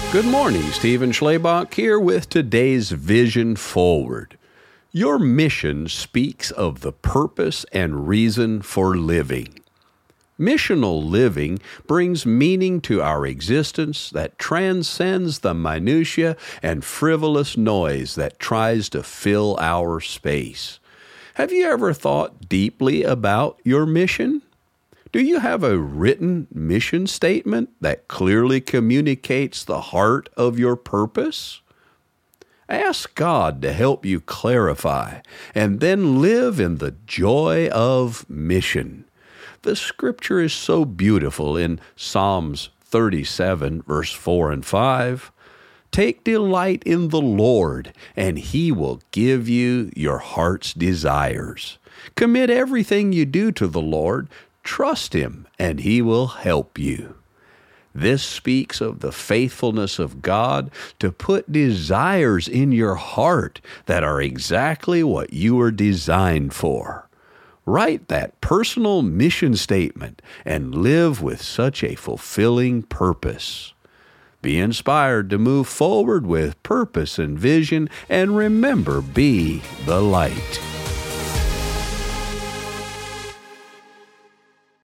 Good morning, Stephen Schlebach here with today's Vision Forward. Your mission speaks of the purpose and reason for living. Missional living brings meaning to our existence that transcends the minutiae and frivolous noise that tries to fill our space. Have you ever thought deeply about your mission? Do you have a written mission statement that clearly communicates the heart of your purpose? Ask God to help you clarify and then live in the joy of mission. The scripture is so beautiful in Psalms 37, verse 4 and 5. Take delight in the Lord, and He will give you your heart's desires. Commit everything you do to the Lord. Trust Him, and He will help you. This speaks of the faithfulness of God to put desires in your heart that are exactly what you were designed for. Write that personal mission statement and live with such a fulfilling purpose. Be inspired to move forward with purpose and vision, and remember, be the light.